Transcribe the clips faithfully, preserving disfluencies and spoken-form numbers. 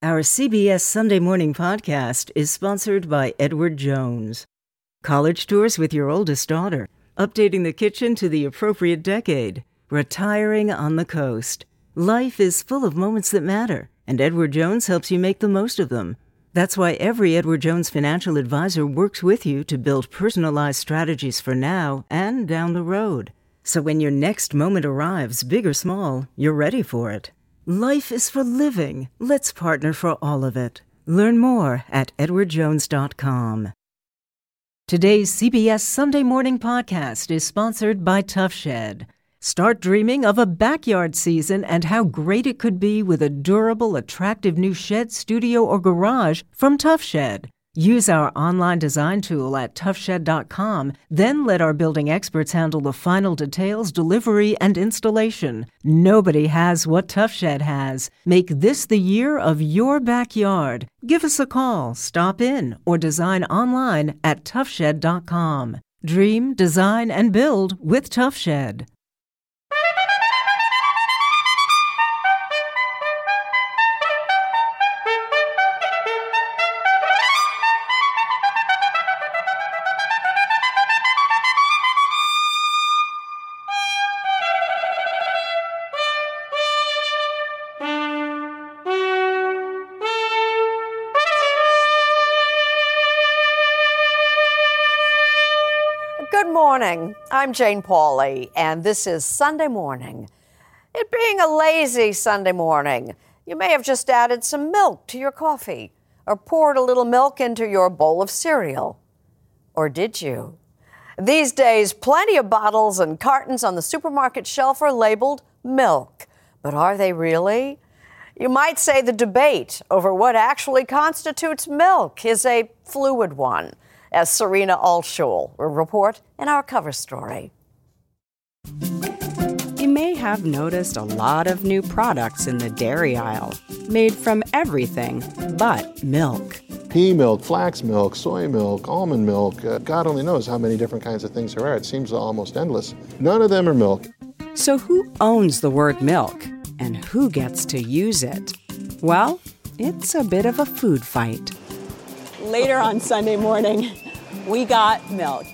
Our C B S Sunday Morning Podcast is sponsored by Edward Jones. College tours with your oldest daughter, updating the kitchen to the appropriate decade, retiring on the coast. Life is full of moments that matter, and Edward Jones helps you make the most of them. That's why every Edward Jones financial advisor works with you to build personalized strategies for now and down the road. So when your next moment arrives, big or small, you're ready for it. Life is for living. Let's partner for all of it. Learn more at edward jones dot com. Today's C B S Sunday Morning Podcast is sponsored by Tough Shed. Start dreaming of a backyard season and how great it could be with a durable, attractive new shed, studio, or garage from Tough Shed. Use our online design tool at tough shed dot com, then let our building experts handle the final details, delivery, and installation. Nobody has what Tough Shed has. Make this the year of your backyard. Give us a call, stop in, or design online at tough shed dot com. Dream, design, and build with Tough Shed. Good morning. I'm Jane Pauley, and this is Sunday Morning. It being a lazy Sunday morning, you may have just added some milk to your coffee or poured a little milk into your bowl of cereal. Or did you? These days, plenty of bottles and cartons on the supermarket shelf are labeled milk. But are they really? You might say the debate over what actually constitutes milk is a fluid one, as Serena Altschul will report in our cover story. You may have noticed a lot of new products in the dairy aisle, made from everything but milk. Pea milk, flax milk, soy milk, almond milk, uh, God only knows how many different kinds of things there are. It seems almost endless. None of them are milk. So who owns the word milk, and who gets to use it? Well, it's a bit of a food fight. Later on Sunday morning, we got milk.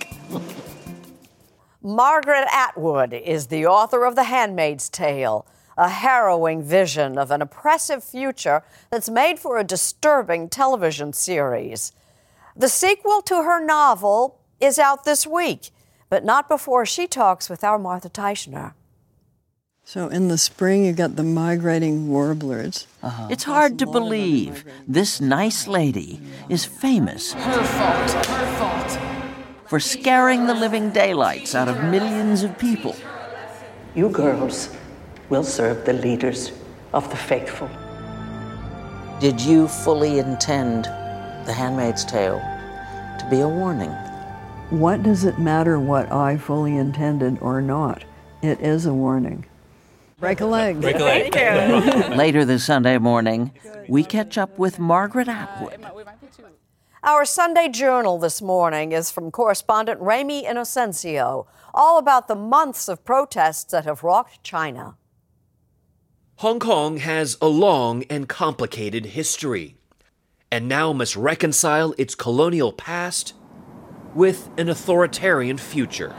Margaret Atwood is the author of The Handmaid's Tale, a harrowing vision of an oppressive future that's made for a disturbing television series. The sequel to her novel is out this week, but not before she talks with our Martha Teichner. So in the spring, you got the migrating warblers. Uh-huh. It's hard to believe this nice lady is famous. Her fault. Her fault. For scaring the living daylights out of millions of people. You girls will serve the leaders of the faithful. Did you fully intend The Handmaid's Tale to be a warning? What does it matter what I fully intended or not? It is a warning. Break a leg. Break a leg. Thank you. Later this Sunday morning, we catch up with Margaret Atwood. Our Sunday Journal this morning is from correspondent Ramy Inocencio, all about the months of protests that have rocked China. Hong Kong has a long and complicated history, and now must reconcile its colonial past with an authoritarian future.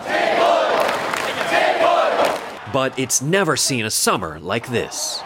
But it's never seen a summer like this.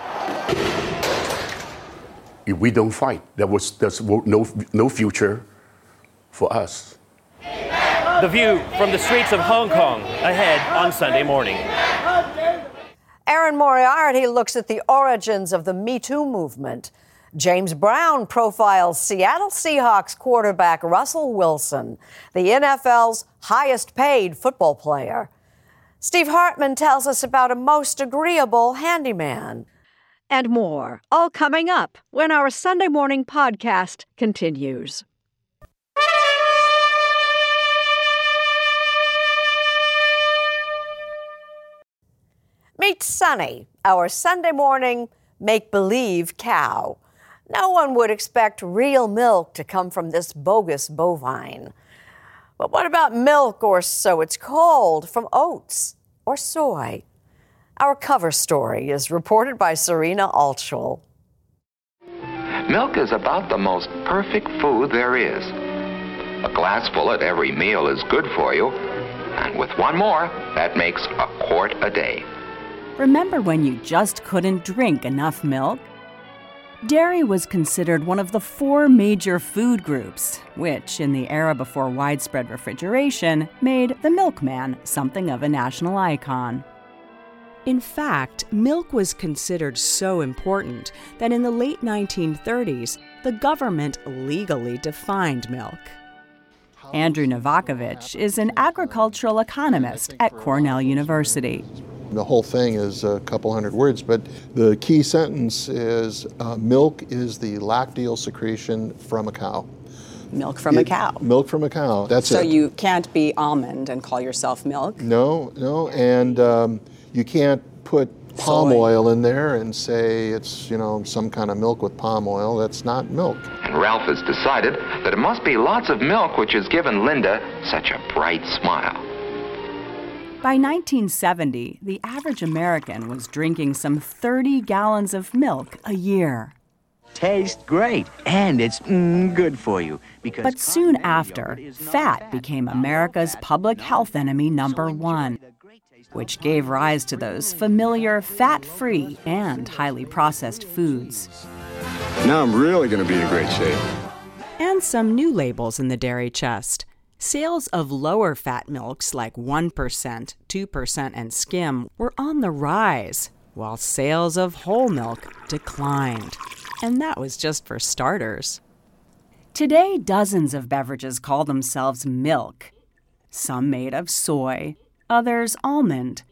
If we don't fight, there was there's no no future for us. The view from the streets of Hong Kong ahead on Sunday morning. Erin Moriarty looks at the origins of the Me Too movement. James Brown profiles Seattle Seahawks quarterback Russell Wilson, the N F L's highest-paid football player. Steve Hartman tells us about a most agreeable handyman. And more, all coming up when our Sunday Morning Podcast continues. Meet Sunny, our Sunday morning make-believe cow. No one would expect real milk to come from this bogus bovine. But what about milk, or so it's called, from oats or soy? Our cover story is reported by Serena Altschul. milk is about the most perfect food there is. A glassful at every meal is good for you, and with one more, that makes a quart a day. Remember when you just couldn't drink enough milk? Dairy was considered one of the four major food groups, which, in the era before widespread refrigeration, made the milkman something of a national icon. In fact, milk was considered so important that in the late nineteen thirties, the government legally defined milk. Andrew Novakovich is an agricultural economist at Cornell University. The whole thing is a couple hundred words, but the key sentence is uh, milk is the lacteal secretion from a cow. Milk from it, a cow. Milk from a cow, that's so it. So you can't be almond and call yourself milk? No, no, and um, you can't put palm Soy. oil in there and say it's, you know, some kind of milk with palm oil. That's not milk. And Ralph has decided that it must be lots of milk which has given Linda such a bright smile. By nineteen seventy, the average American was drinking some thirty gallons of milk a year. Tastes great, and it's mm, good for you. Because but soon after, fat became America's public health enemy number one, which gave rise to those familiar fat-free and highly processed foods. Now I'm really going to be in great shape. And some new labels in the dairy chest. Sales of lower fat milks like one percent, two percent, and skim were on the rise, while sales of whole milk declined. And that was just for starters. Today, dozens of beverages call themselves milk. Some made of soy, others almond,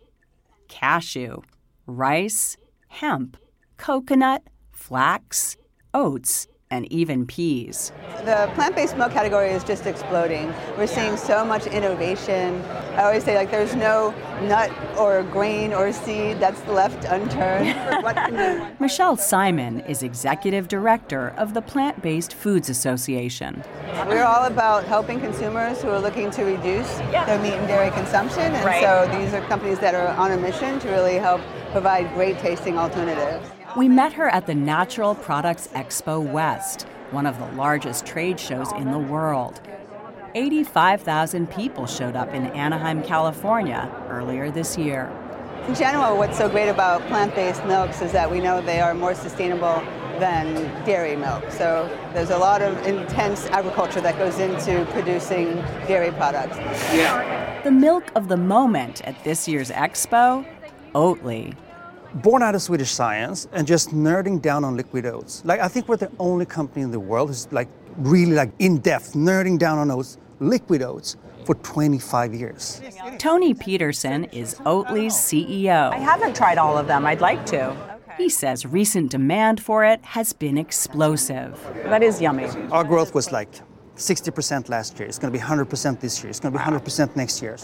cashew, rice, hemp, coconut, flax, oats, and even peas. The plant-based milk category is just exploding. We're seeing so much innovation. I always say, like, there's no nut or grain or seed that's left unturned. What can you... Michelle Simon is executive director of the Plant-Based Foods Association. We're all about helping consumers who are looking to reduce their meat and dairy consumption, and right. so these are companies that are on a mission to really help provide great tasting alternatives. We met her at the Natural Products Expo West, one of the largest trade shows in the world. eighty-five thousand people showed up in Anaheim, California, earlier this year. In general, what's so great about plant-based milks is that we know they are more sustainable than dairy milk. So there's a lot of intense agriculture that goes into producing dairy products. Yeah. The milk of the moment at this year's expo, Oatly. Born out of Swedish science and just nerding down on liquid oats. Like, I think we're the only company in the world who's like really like in-depth nerding down on oats, liquid oats, for twenty-five years. Tony Peterson is Oatly's C E O. I haven't tried all of them. I'd like to. He says recent demand for it has been explosive. That is yummy. Our growth was like sixty percent last year. It's going to be one hundred percent this year. It's going to be one hundred percent next year.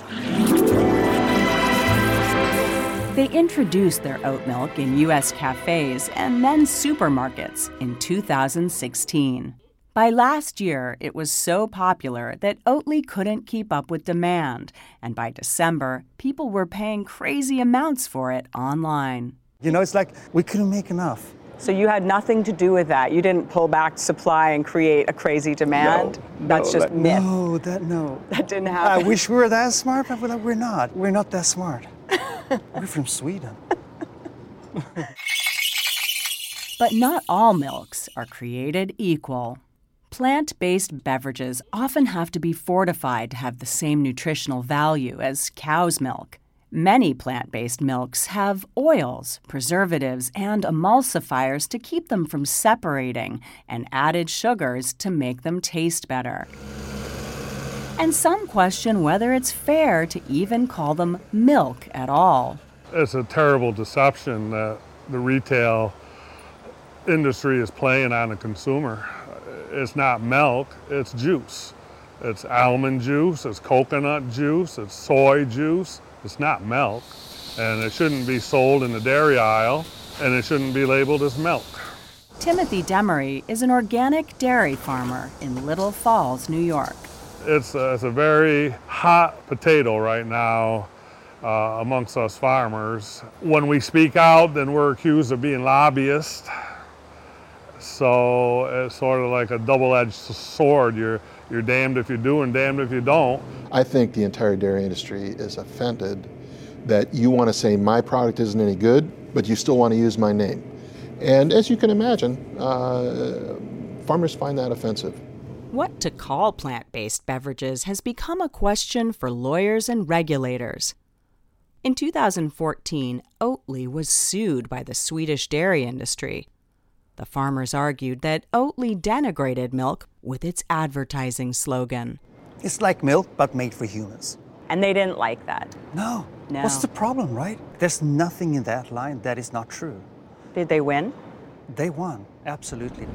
They introduced their oat milk in U S cafes and then supermarkets in two thousand sixteen. By last year, it was so popular that Oatly couldn't keep up with demand, and by December, people were paying crazy amounts for it online. You know, it's like we couldn't make enough. So you had nothing to do with that? You didn't pull back supply and create a crazy demand? No, That's no, just that, myth. No, that no. That didn't happen. I wish we were that smart, but we're not. We're not that smart. We're from Sweden. But not all milks are created equal. Plant-based beverages often have to be fortified to have the same nutritional value as cow's milk. Many plant-based milks have oils, preservatives, and emulsifiers to keep them from separating, and added sugars to make them taste better. And some question whether it's fair to even call them milk at all. It's a terrible deception that the retail industry is playing on the consumer. It's not milk, it's juice. It's almond juice, it's coconut juice, it's soy juice. It's not milk, and it shouldn't be sold in the dairy aisle, and it shouldn't be labeled as milk. Timothy Demery is an organic dairy farmer in Little Falls, New York. It's a, it's a very hot potato right now uh, amongst us farmers. When we speak out, then we're accused of being lobbyists. So it's sort of like a double-edged sword. You're, you're damned if you do and damned if you don't. I think the entire dairy industry is offended that you want to say my product isn't any good, but you still want to use my name. And as you can imagine, uh, farmers find that offensive. What to call plant-based beverages has become a question for lawyers and regulators. In two thousand fourteen, Oatly was sued by the Swedish dairy industry. The farmers argued that Oatly denigrated milk with its advertising slogan. It's like milk, but made for humans. And they didn't like that? No. No. What's the problem, right? There's nothing in that line that is not true. Did they win? They won, absolutely.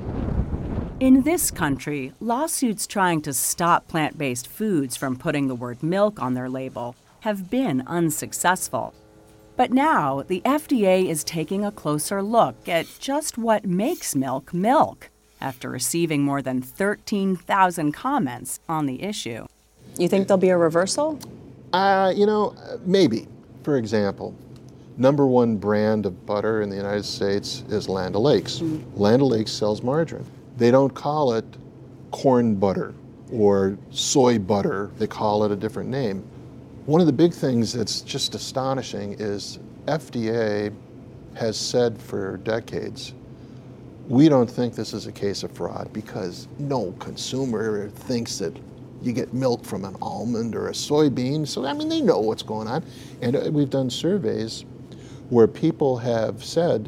In this country, lawsuits trying to stop plant-based foods from putting the word milk on their label have been unsuccessful. But now, the F D A is taking a closer look at just what makes milk milk, after receiving more than thirteen thousand comments on the issue. You think there'll be a reversal? Uh, you know, maybe. For example, number one brand of butter in the United States is Land O'Lakes. Mm-hmm. Land O'Lakes sells margarine. They don't call it corn butter or soy butter. They call it a different name. One of the big things that's just astonishing is F D A has said for decades, we don't think this is a case of fraud because no consumer thinks that you get milk from an almond or a soybean. So, I mean, they know what's going on. And we've done surveys where people have said,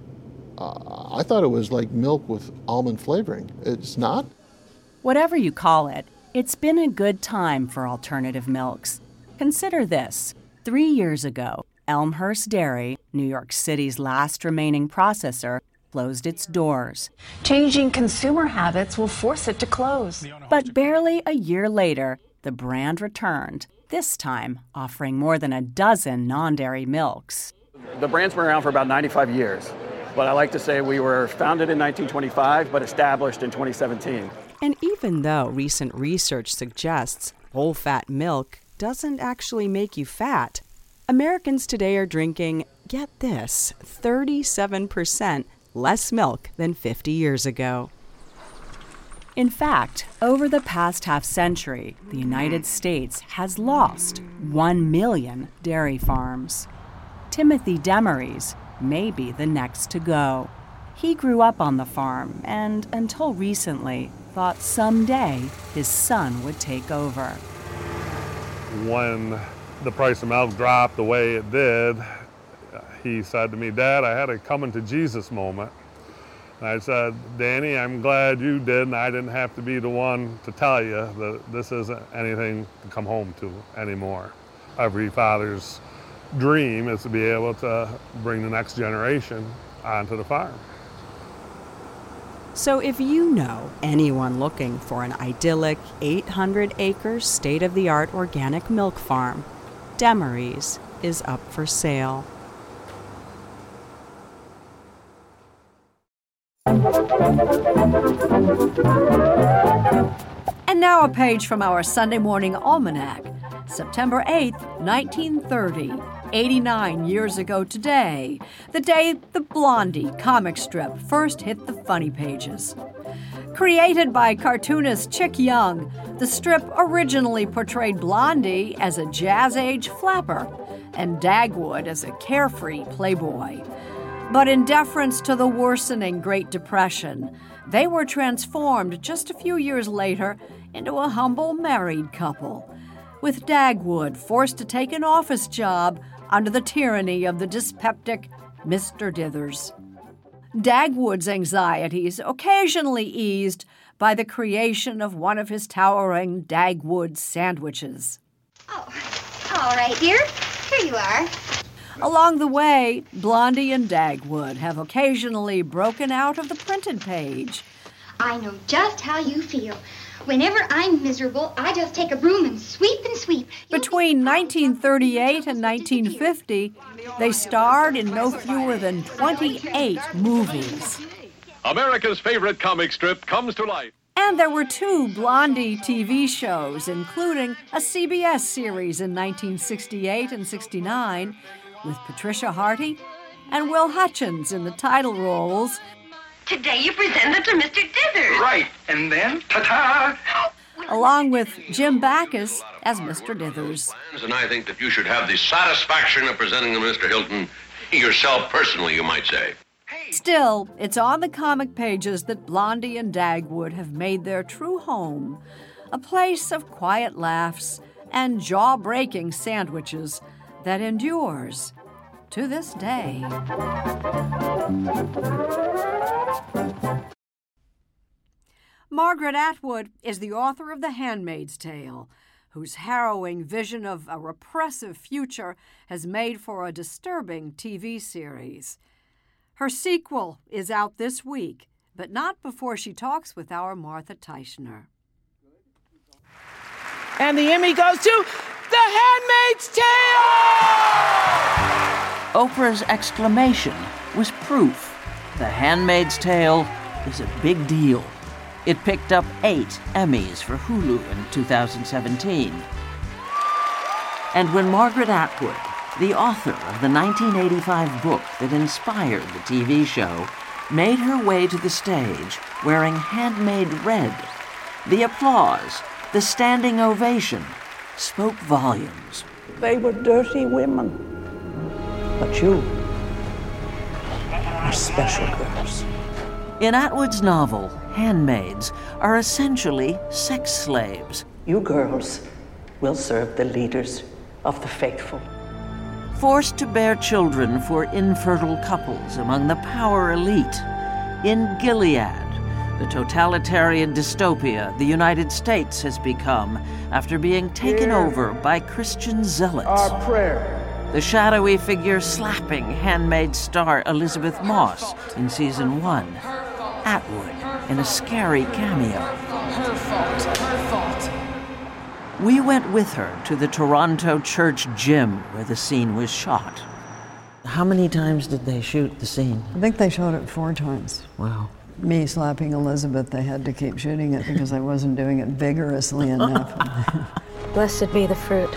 uh, I thought it was like milk with almond flavoring. It's not. Whatever you call it, it's been a good time for alternative milks. Consider this. Three years ago, Elmhurst Dairy, New York City's last remaining processor, closed its doors. Changing consumer habits will force it to close. But barely a year later, the brand returned, this time offering more than a dozen non-dairy milks. The brand's been around for about ninety-five years, but I like to say we were founded in nineteen twenty-five, but established in twenty seventeen. And even though recent research suggests whole-fat milk doesn't actually make you fat, Americans today are drinking, get this, thirty-seven percent less milk than fifty years ago. In fact, over the past half century, the United States has lost one million dairy farms. Timothy Demarys may be the next to go. He grew up on the farm and, until recently, thought someday his son would take over. When the price of milk dropped the way it did, he said to me, Dad, I had a coming to Jesus moment. And I said, Danny, I'm glad you did, and I didn't have to be the one to tell you that this isn't anything to come home to anymore. Every father's dream is to be able to bring the next generation onto the farm. So if you know anyone looking for an idyllic eight hundred acre state-of-the-art organic milk farm, Demarys is up for sale. And now a page from our Sunday Morning Almanac, September eighth, nineteen thirty. eighty-nine years ago today, the day the Blondie comic strip first hit the funny pages. Created by cartoonist Chick Young, the strip originally portrayed Blondie as a jazz-age flapper and Dagwood as a carefree playboy. But in deference to the worsening Great Depression, they were transformed just a few years later into a humble married couple, with Dagwood forced to take an office job under the tyranny of the dyspeptic Mister Dithers. Dagwood's anxieties occasionally eased by the creation of one of his towering Dagwood sandwiches. Oh, all right, dear. Here you are. Along the way, Blondie and Dagwood have occasionally broken out of the printed page. I know just how you feel. Whenever I'm miserable, I just take a broom and sweep and sweep. Between nineteen thirty-eight and nineteen fifty, they starred in no fewer than twenty-eight movies. America's favorite comic strip comes to life. And there were two Blondie T V shows, including a C B S series in nineteen sixty-eight and sixty-nine, with Patricia Harty and Will Hutchins in the title roles. Today you presented to Mister Dithers. Right, and then, ta-ta! Along with Jim Backus as Mister Dithers. And I think that you should have the satisfaction of presenting them to Mister Hilton yourself personally, you might say. Still, it's on the comic pages that Blondie and Dagwood have made their true home, a place of quiet laughs and jaw-breaking sandwiches that endures to this day. Margaret Atwood is the author of The Handmaid's Tale, whose harrowing vision of a repressive future has made for a disturbing T V series. Her sequel is out this week, but not before she talks with our Martha Teichner. And the Emmy goes to The Handmaid's Tale! Oprah's exclamation was proof. The Handmaid's Tale is a big deal. It picked up eight Emmys for Hulu in two thousand seventeen. And when Margaret Atwood, the author of the nineteen eighty-five book that inspired the T V show, made her way to the stage wearing handmade red, the applause, the standing ovation, spoke volumes. They were dirty women, but you are special girls. In Atwood's novel, handmaids are essentially sex slaves. You girls will serve the leaders of the faithful. Forced to bear children for infertile couples among the power elite. In Gilead, the totalitarian dystopia the United States has become after being taken Here. over by Christian zealots. Our prayer. The shadowy figure slapping Handmaid's star Elizabeth Moss in season one. Atwood in a scary cameo. Her fault, her fault. We went with her to the Toronto church gym where the scene was shot. How many times did they shoot the scene? I think they shot it four times. Wow. Me slapping Elizabeth, they had to keep shooting it because I wasn't doing it vigorously enough. Blessed be the fruit.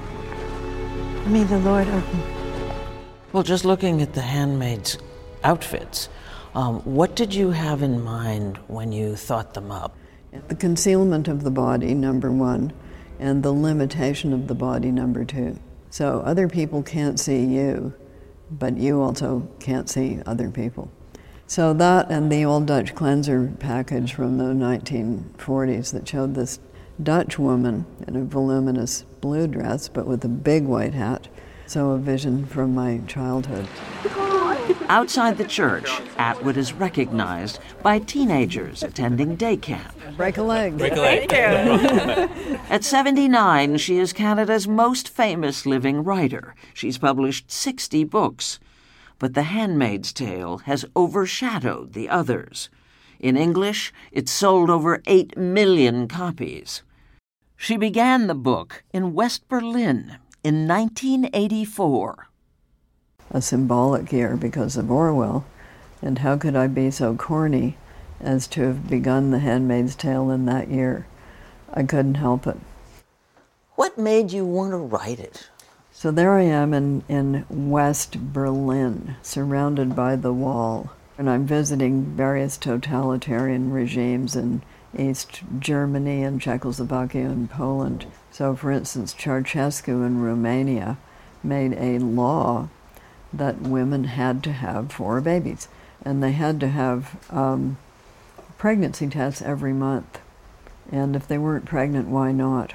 May the Lord open. Well, just looking at the handmaids' outfits, um, what did you have in mind when you thought them up? The concealment of the body, number one, and the limitation of the body, number two. So other people can't see you, but you also can't see other people. So that and the old Dutch cleanser package from the nineteen forties that showed this Dutch woman in a voluminous blue dress, but with a big white hat. So a vision from my childhood. Outside the church, Atwood is recognized by teenagers attending day camp. Break a leg. Break a leg. Thank you. At seventy-nine, she is Canada's most famous living writer. She's published sixty books. But The Handmaid's Tale has overshadowed the others. In English, it sold over eight million copies. She began the book in West Berlin in nineteen eighty-four. A symbolic year because of Orwell, and how could I be so corny as to have begun The Handmaid's Tale in that year? I couldn't help it. What made you want to write it? So there I am in, in West Berlin, surrounded by the wall, and I'm visiting various totalitarian regimes in East Germany and Czechoslovakia and Poland. So for instance, Ceausescu in Romania made a law that women had to have four babies, and they had to have um, pregnancy tests every month. And if they weren't pregnant, why not?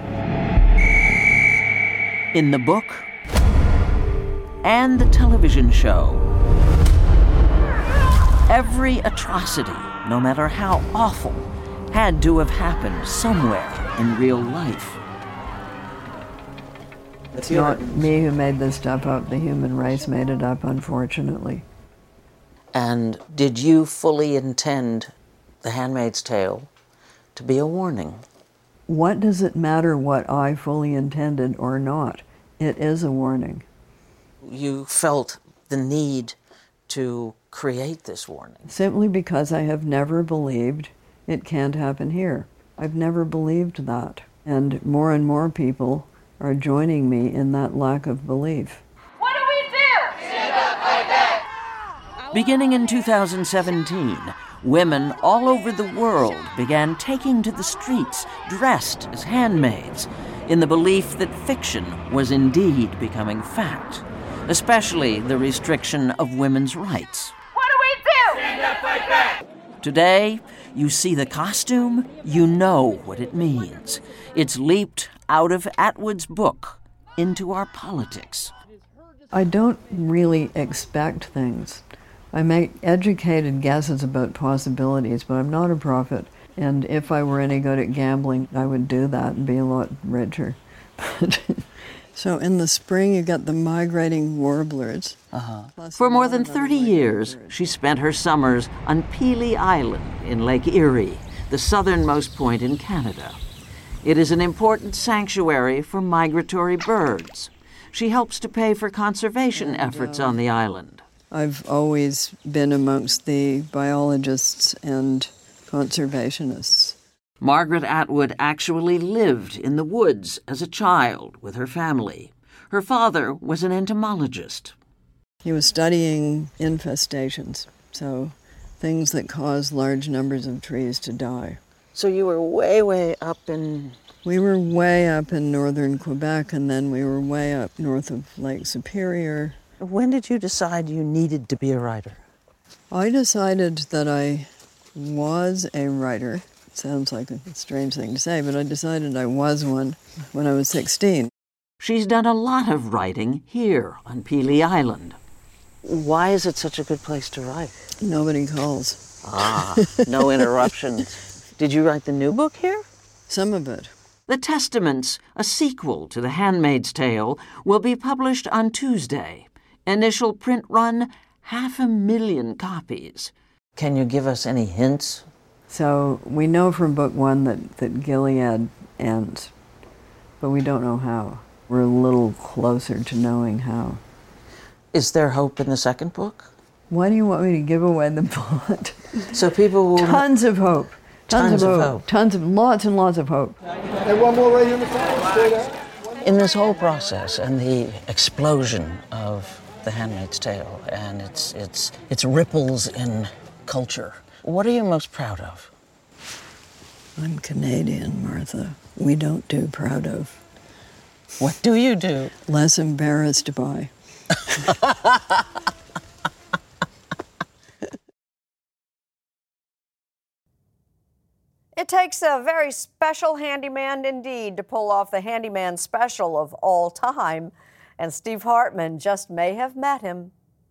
In the book and the television show, every atrocity, no matter how awful, had to have happened somewhere in real life. It's not me who made this stuff up. The human race made it up, unfortunately. And did you fully intend The Handmaid's Tale to be a warning? What does it matter what I fully intended or not? It is a warning. You felt the need to create this warning? Simply because I have never believed it can't happen here. I've never believed that. And more and more people are joining me in that lack of belief. What do we do? Stand up, fight back. Beginning in two thousand seventeen, women all over the world began taking to the streets dressed as handmaids in the belief that fiction was indeed becoming fact, especially the restriction of women's rights. What do we do? Stand up, fight back! Today, you see the costume, you know what it means. It's leaped out of Atwood's book into our politics. I don't really expect things. I make educated guesses about possibilities, but I'm not a prophet. And if I were any good at gambling, I would do that and be a lot richer. So in the spring, you get the migrating warblers. Uh-huh. For more than thirty years, she spent her summers on Pelee Island in Lake Erie, the southernmost point in Canada. It is an important sanctuary for migratory birds. She helps to pay for conservation efforts on the island. I've always been amongst the biologists and conservationists. Margaret Atwood actually lived in the woods as a child with her family. Her father was an entomologist. He was studying infestations, so things that cause large numbers of trees to die. So you were way, way up in... We were way up in northern Quebec, and then we were way up north of Lake Superior. When did you decide you needed to be a writer? I decided that I was a writer. It sounds like a strange thing to say, but I decided I was one when I was sixteen. She's done a lot of writing here on Pelee Island. Why is it such a good place to write? Nobody calls. Ah, no interruptions. Did you write the new book here? Some of it. The Testaments, a sequel to The Handmaid's Tale, will be published on Tuesday. Initial print run, half a million copies. Can you give us any hints? So we know from book one that, that Gilead ends, but we don't know how. We're a little closer to knowing how. Is there hope in the second book? Why do you want me to give away the plot? So people will... Tons of hope. Tons, Tons of, of hope. hope. Tons of, lots and lots of hope. And one more right here in the front. Stay there. In this whole process and the explosion of The Handmaid's Tale and its, its, its ripples in culture, what are you most proud of? I'm Canadian, Martha. We don't do proud of. What do you do? Less embarrassed by. It takes a very special handyman indeed to pull off the handyman special of all time, and Steve Hartman just may have met him.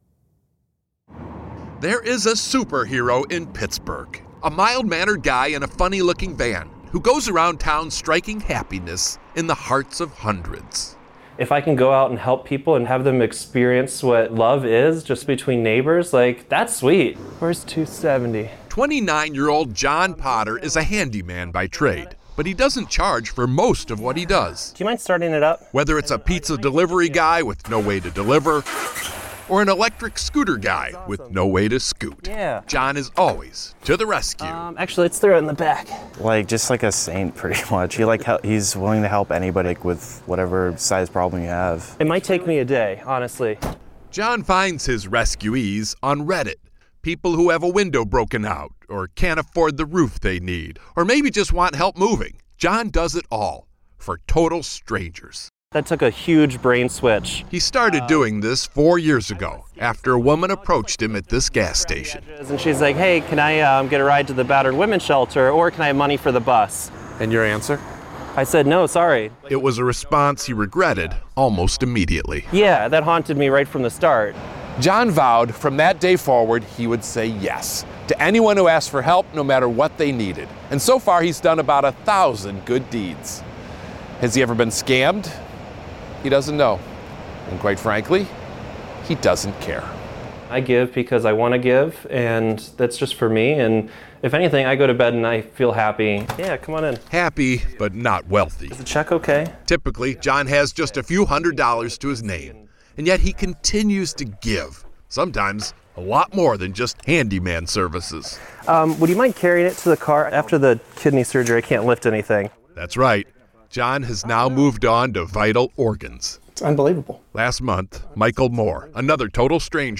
There is a superhero in Pittsburgh, a mild-mannered guy in a funny-looking van who goes around town striking happiness in the hearts of hundreds. If I can go out and help people and have them experience what love is just between neighbors, like, that's sweet. Where's two seventy? twenty-nine-year-old John Potter is a handyman by trade, but he doesn't charge for most of what he does. Do you mind starting it up? Whether it's a pizza delivery guy with no way to deliver, or an electric scooter guy with no way to scoot. Yeah. John is always to the rescue. Um, actually, let's throw it in the back. Like, just like a saint, pretty much. He like he's willing to help anybody with whatever size problem you have. It might take me a day, honestly. John finds his rescuees on Reddit. People who have a window broken out, or can't afford the roof they need, or maybe just want help moving. John does it all for total strangers. That took a huge brain switch. He started doing this four years ago after a woman approached him at this gas station. And she's like, hey, can I um, get a ride to the battered women's shelter, or can I have money for the bus? And your answer? I said, no, sorry. It was a response he regretted almost immediately. Yeah, that haunted me right from the start. John vowed from that day forward he would say yes to anyone who asked for help, no matter what they needed. And so far he's done about a thousand good deeds. Has he ever been scammed? He doesn't know. And quite frankly, he doesn't care. I give because I want to give, and that's just for me. And if anything, I go to bed and I feel happy. Yeah, come on in. Happy, but not wealthy. Is the check okay? Typically, John has just a few hundred dollars to his name, and yet he continues to give. Sometimes a lot more than just handyman services. Um, would you mind carrying it to the car? After the kidney surgery, I can't lift anything. That's right. John has now moved on to vital organs. It's unbelievable. Last month, Michael Moore, another total stranger,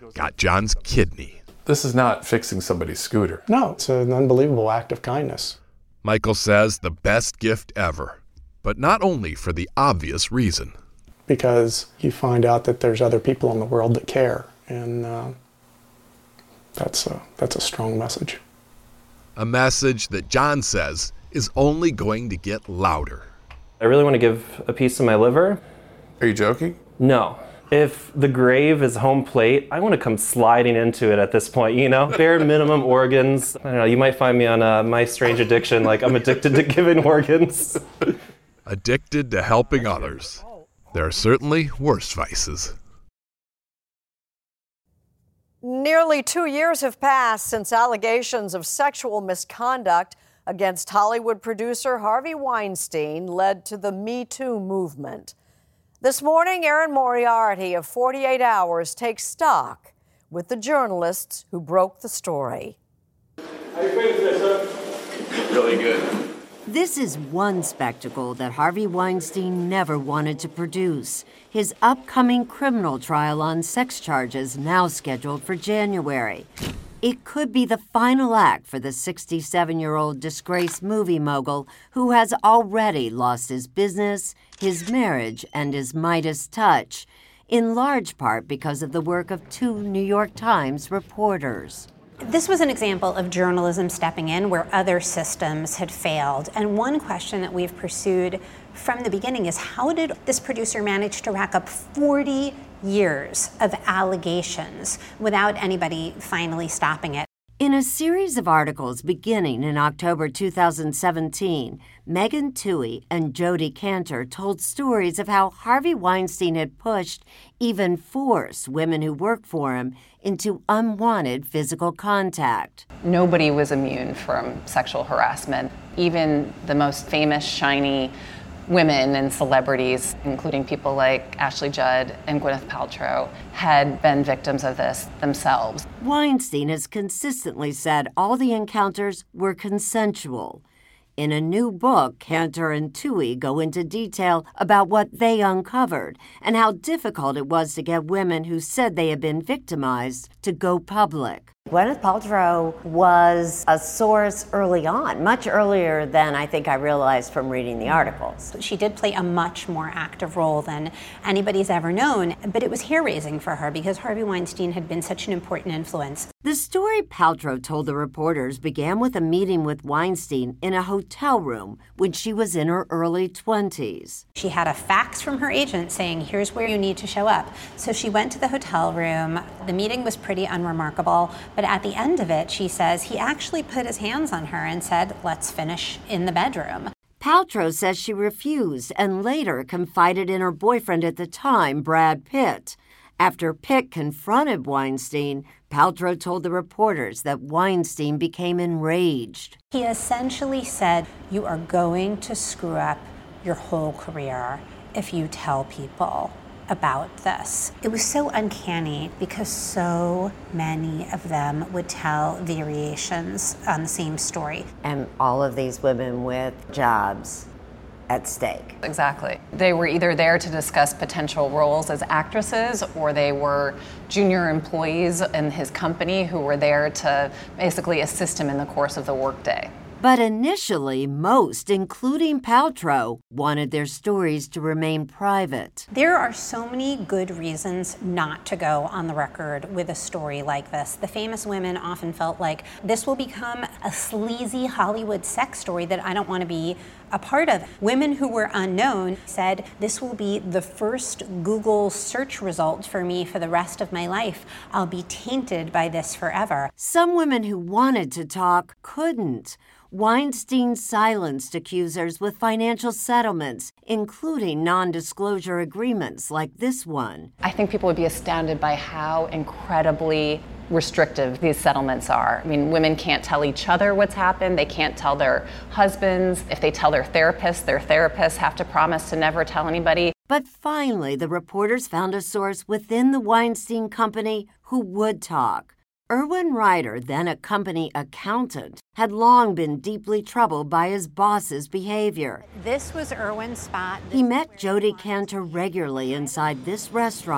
got John's kidney. This is not fixing somebody's scooter. No, it's an unbelievable act of kindness. Michael says the best gift ever, but not only for the obvious reason. Because you find out that there's other people in the world that care, and uh, that's, a, that's a strong message. A message that John says is only going to get louder. I really want to give a piece of my liver. Are you joking? No. If the grave is home plate, I want to come sliding into it at this point, you know? Bare minimum organs. I don't know, you might find me on uh, My Strange Addiction, like I'm addicted to giving organs. Addicted to helping others. There are certainly worse vices. Nearly two years have passed since allegations of sexual misconduct against Hollywood producer Harvey Weinstein led to the Me Too movement. This morning, Erin Moriarty of forty-eight hours takes stock with the journalists who broke the story. How you feeling today, sir? Really good. This is one spectacle that Harvey Weinstein never wanted to produce. His upcoming criminal trial on sex charges now scheduled for January. It could be the final act for the sixty-seven-year-old disgraced movie mogul who has already lost his business, his marriage, and his Midas touch, in large part because of the work of two New York Times reporters. This was an example of journalism stepping in where other systems had failed. And one question that we've pursued from the beginning is, how did this producer manage to rack up forty years of allegations without anybody finally stopping it? In a series of articles beginning in October two thousand seventeen, Megan Twohey and Jodi Kantor told stories of how Harvey Weinstein had pushed, even forced, women who worked for him into unwanted physical contact. Nobody was immune from sexual harassment. Even the most famous, shiny women and celebrities, including people like Ashley Judd and Gwyneth Paltrow, had been victims of this themselves. Weinstein has consistently said all the encounters were consensual. In a new book, Kantor and Twohey go into detail about what they uncovered and how difficult it was to get women who said they had been victimized to go public. Gwyneth Paltrow was a source early on, much earlier than I think I realized from reading the articles. She did play a much more active role than anybody's ever known, but it was hair-raising for her because Harvey Weinstein had been such an important influence. The story Paltrow told the reporters began with a meeting with Weinstein in a hotel room when she was in her early twenties. She had a fax from her agent saying, here's where you need to show up. So she went to the hotel room. The meeting was pretty unremarkable. But at the end of it, she says, he actually put his hands on her and said, let's finish in the bedroom. Paltrow says she refused and later confided in her boyfriend at the time, Brad Pitt. After Pitt confronted Weinstein, Paltrow told the reporters that Weinstein became enraged. He essentially said, you are going to screw up your whole career if you tell people about this. It was so uncanny because so many of them would tell variations on the same story. And all of these women with jobs at stake. Exactly. They were either there to discuss potential roles as actresses, or they were junior employees in his company who were there to basically assist him in the course of the workday. But initially, most, including Paltrow, wanted their stories to remain private. There are so many good reasons not to go on the record with a story like this. The famous women often felt like this will become a sleazy Hollywood sex story that I don't want to be a part of. Women who were unknown said, this will be the first Google search result for me for the rest of my life. I'll be tainted by this forever. Some women who wanted to talk couldn't. Weinstein silenced accusers with financial settlements, including non-disclosure agreements like this one. I think people would be astounded by how incredibly restrictive these settlements are. I mean, women can't tell each other what's happened. They can't tell their husbands. If they tell their therapists, their therapists have to promise to never tell anybody. But finally, the reporters found a source within the Weinstein Company who would talk. Erwin Ryder, then a company accountant, had long been deeply troubled by his boss's behavior. This was Erwin's spot. He met Jodi Kantor regularly inside this restaurant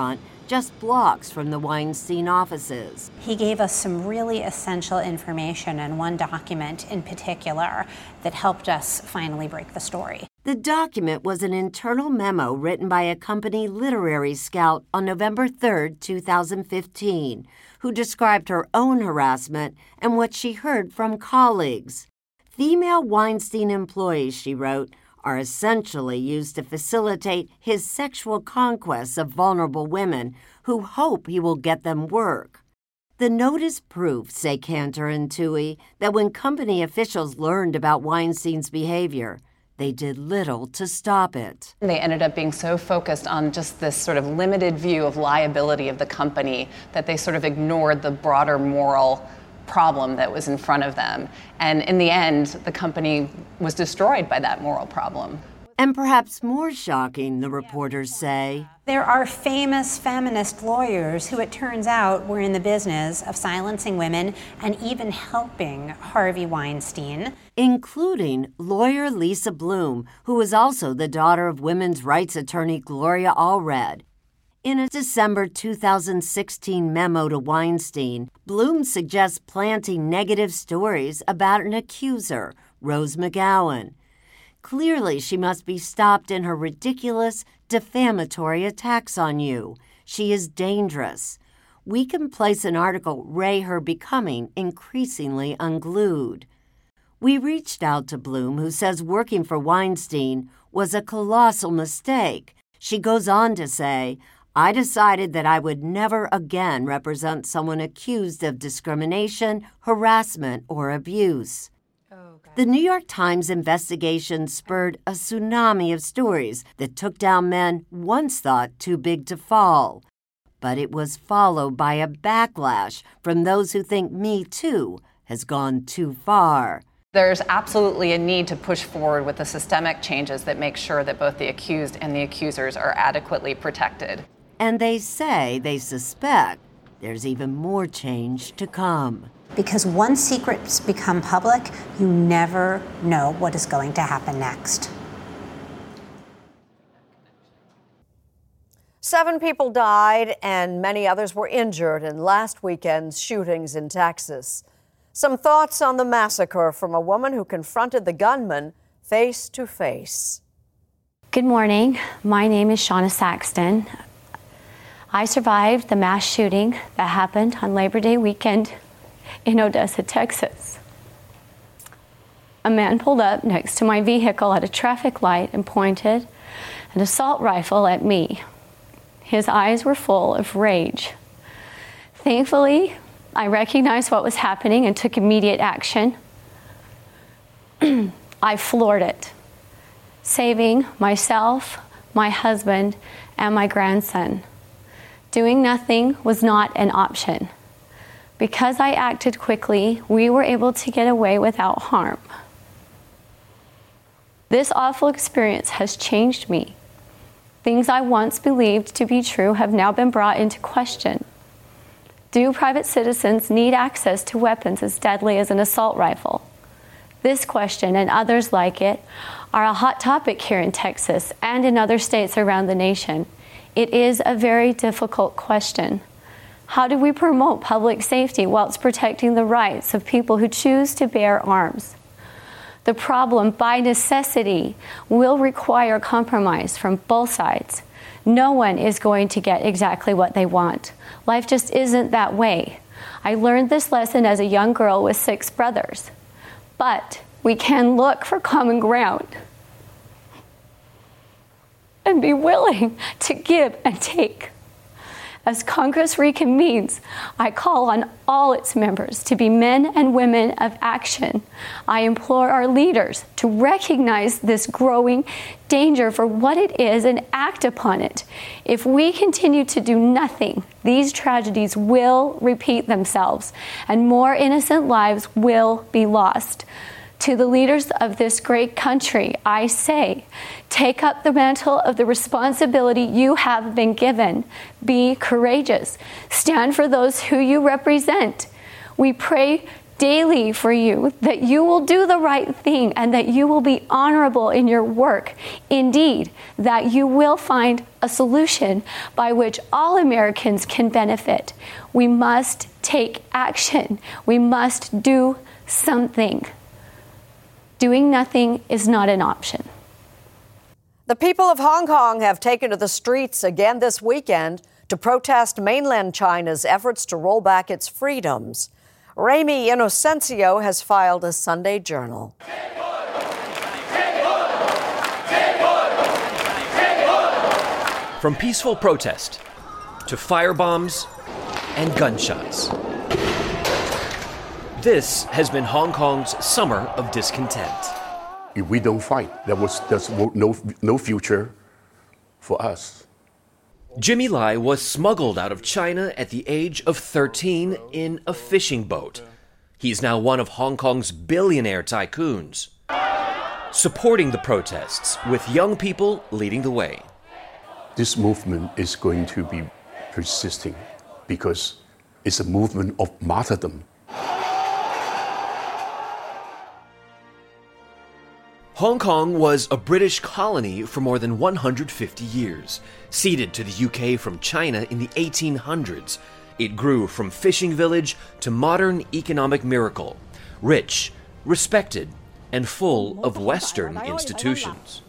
just blocks from the Weinstein offices. He gave us some really essential information, and one document in particular that helped us finally break the story. The document was an internal memo written by a company literary scout on November third, two thousand fifteen, who described her own harassment and what she heard from colleagues. Female Weinstein employees, she wrote, are essentially used to facilitate his sexual conquests of vulnerable women who hope he will get them work. The note is proof, say Cantor and Toohey, that when company officials learned about Weinstein's behavior, they did little to stop it. They ended up being so focused on just this sort of limited view of liability of the company that they sort of ignored the broader moral problem that was in front of them. And in the end, the company was destroyed by that moral problem. And perhaps more shocking, the reporters say, there are famous feminist lawyers who, it turns out, were in the business of silencing women and even helping Harvey Weinstein. Including lawyer Lisa Bloom, who was also the daughter of women's rights attorney Gloria Allred. In a December two thousand sixteen memo to Weinstein, Bloom suggests planting negative stories about an accuser, Rose McGowan. Clearly, she must be stopped in her ridiculous, defamatory attacks on you. She is dangerous. We can place an article ray her becoming increasingly unglued. We reached out to Bloom, who says working for Weinstein was a colossal mistake. She goes on to say, I decided that I would never again represent someone accused of discrimination, harassment, or abuse. The New York Times investigation spurred a tsunami of stories that took down men once thought too big to fall. But it was followed by a backlash from those who think Me Too has gone too far. There's absolutely a need to push forward with the systemic changes that make sure that both the accused and the accusers are adequately protected. And they say they suspect there's even more change to come. Because once secrets become public, you never know what is going to happen next. Seven people died and many others were injured in last weekend's shootings in Texas. Some thoughts on the massacre from a woman who confronted the gunman face to face. Good morning. My name is Shauna Saxton. I survived the mass shooting that happened on Labor Day weekend in Odessa, Texas. A man pulled up next to my vehicle at a traffic light and pointed an assault rifle at me. His eyes were full of rage. Thankfully, I recognized what was happening and took immediate action. I floored it, saving myself, my husband, and my grandson. Doing nothing was not an option. Because I acted quickly, we were able to get away without harm. This awful experience has changed me. Things I once believed to be true have now been brought into question. Do private citizens need access to weapons as deadly as an assault rifle? This question and others like it are a hot topic here in Texas and in other states around the nation. It is a very difficult question. How do we promote public safety whilst protecting the rights of people who choose to bear arms? The problem, by necessity, will require compromise from both sides. No one is going to get exactly what they want. Life just isn't that way. I learned this lesson as a young girl with six brothers. But we can look for common ground and be willing to give and take. As Congress reconvenes, I call on all its members to be men and women of action. I implore our leaders to recognize this growing danger for what it is and act upon it. If we continue to do nothing, these tragedies will repeat themselves and more innocent lives will be lost. To the leaders of this great country, I say, take up the mantle of the responsibility you have been given. Be courageous. Stand for those who you represent. We pray daily for you, that you will do the right thing and that you will be honorable in your work. Indeed, that you will find a solution by which all Americans can benefit. We must take action. We must do something. Doing nothing is not an option. The people of Hong Kong have taken to the streets again this weekend to protest mainland China's efforts to roll back its freedoms. Remy Inocencio has filed a Sunday Journal. From peaceful protest to firebombs and gunshots. This has been Hong Kong's summer of discontent. If we don't fight, there was there's no, no future for us. Jimmy Lai was smuggled out of China at the age of thirteen in a fishing boat. He's now one of Hong Kong's billionaire tycoons, supporting the protests with young people leading the way. This movement is going to be persisting because it's a movement of martyrdom. Hong Kong was a British colony for more than one hundred fifty years. Ceded to the U K from China in the eighteen hundreds, it grew from fishing village to modern economic miracle, rich, respected, and full of Western institutions.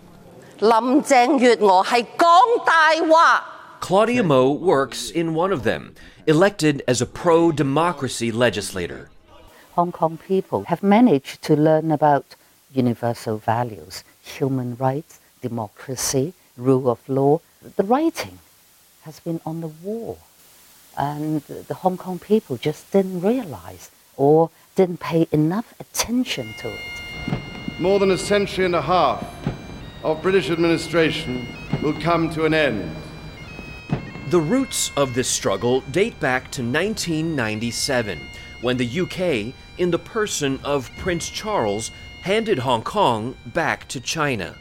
Claudia Mo works in one of them, elected as a pro-democracy legislator. Hong Kong people have managed to learn about universal values, human rights, democracy, rule of law. The writing has been on the wall, and the Hong Kong people just didn't realize or didn't pay enough attention to it. More than a century and a half of British administration will come to an end. The roots of this struggle date back to nineteen ninety-seven, when the U K, in the person of Prince Charles, handed Hong Kong back to China.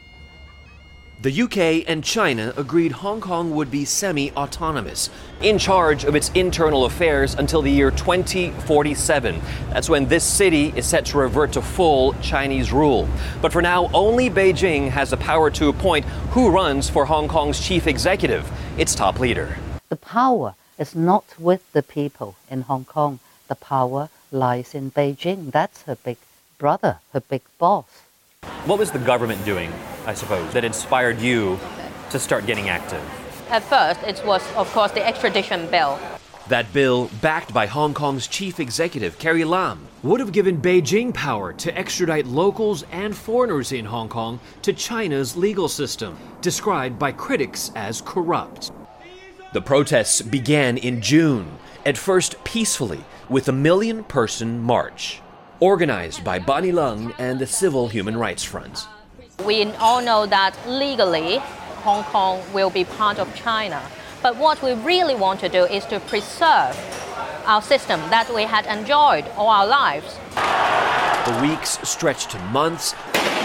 The U K and China agreed Hong Kong would be semi-autonomous, in charge of its internal affairs until the year twenty forty-seven. That's when this city is set to revert to full Chinese rule. But for now, only Beijing has the power to appoint who runs for Hong Kong's chief executive, its top leader. The power is not with the people in Hong Kong. The power lies in Beijing. That's her big brother, her big boss. What was the government doing, I suppose, that inspired you to start getting active? At first, it was, of course, the extradition bill. That bill, backed by Hong Kong's chief executive, Carrie Lam, would have given Beijing power to extradite locals and foreigners in Hong Kong to China's legal system, described by critics as corrupt. The protests began in June, at first peacefully, with a million-person march, organized by Bonnie Lung and the Civil Human Rights Front. We all know that legally, Hong Kong will be part of China. But what we really want to do is to preserve our system that we had enjoyed all our lives. The weeks stretched to months.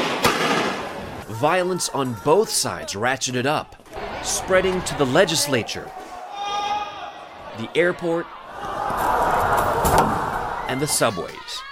Violence on both sides ratcheted up, spreading to the legislature, the airport, and the subways.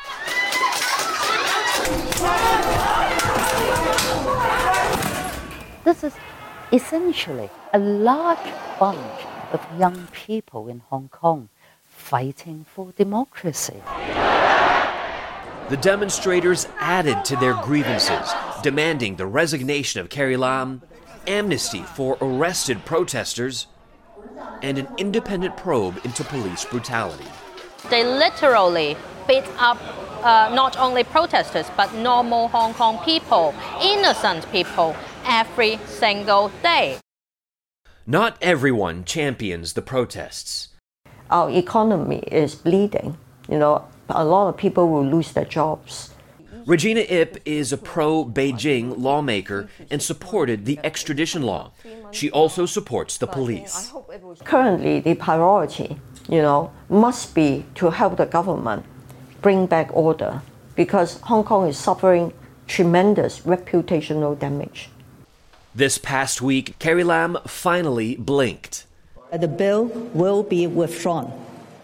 This is essentially a large bunch of young people in Hong Kong fighting for democracy. The demonstrators added to their grievances, demanding the resignation of Carrie Lam, amnesty for arrested protesters, and an independent probe into police brutality. They literally beat up uh, not only protesters, but normal Hong Kong people, innocent people, every single day. Not everyone champions the protests. Our economy is bleeding. You know, a lot of people will lose their jobs. Regina Ip is a pro-Beijing lawmaker and supported the extradition law. She also supports the police. Currently, the priority, you know, must be to help the government bring back order, because Hong Kong is suffering tremendous reputational damage. This past week, Carrie Lam finally blinked. The bill will be withdrawn.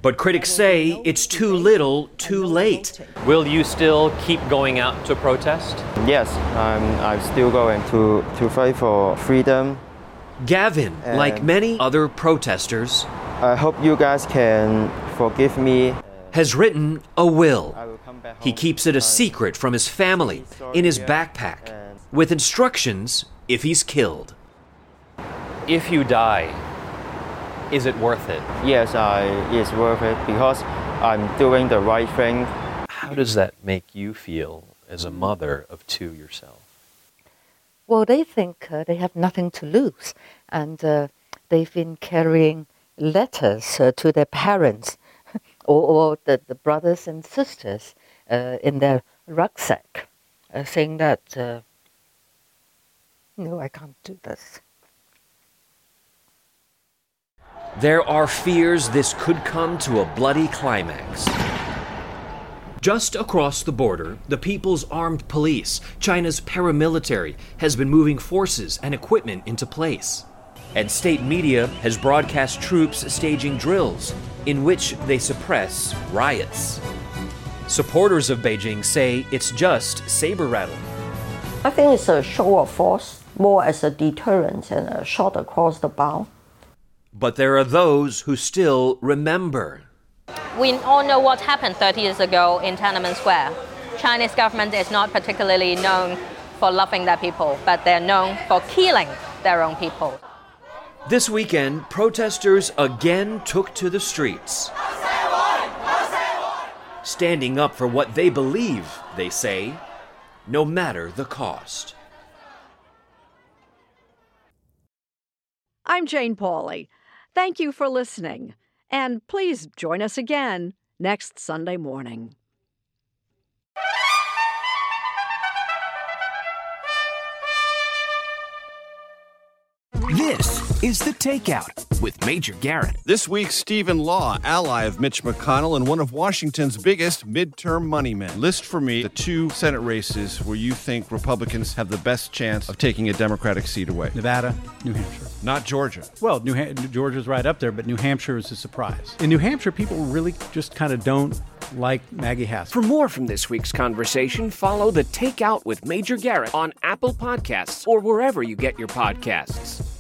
But critics say it's too little, too late. Will you still keep going out to protest? Yes, I'm, I'm still going to, to fight for freedom. Gavin, And like many other protesters, I hope you guys can forgive me. Has written a will. He keeps it a secret from his family in his backpack, with instructions if he's killed. If you die, is it worth it? Yes, I, it's worth it because I'm doing the right thing. How does that make you feel as a mother of two yourself? Well, they think uh, they have nothing to lose, and uh, they've been carrying letters uh, to their parents or, or the, the brothers and sisters uh, in their rucksack, uh, saying that, uh, no, I can't do this. There are fears this could come to a bloody climax. Just across the border, the People's Armed Police, China's paramilitary, has been moving forces and equipment into place. And state media has broadcast troops staging drills in which they suppress riots. Supporters of Beijing say it's just saber rattling. I think it's a show of force, more as a deterrent and a shot across the bow. But there are those who still remember. We all know what happened thirty years ago in Tiananmen Square. Chinese government is not particularly known for loving their people, but they're known for killing their own people. This weekend, protesters again took to the streets, standing up for what they believe, they say, no matter the cost. I'm Jane Pauley. Thank you for listening. And please join us again next Sunday morning. This is The Takeout with Major Garrett. This week, Stephen Law, ally of Mitch McConnell and one of Washington's biggest midterm money men. List for me the two Senate races where you think Republicans have the best chance of taking a Democratic seat away. Nevada, New Hampshire. Not Georgia. Well, New ha- Georgia's right up there, but New Hampshire is a surprise. In New Hampshire, people really just kind of don't like Maggie Hassan. For more from this week's conversation, follow The Takeout with Major Garrett on Apple Podcasts or wherever you get your podcasts.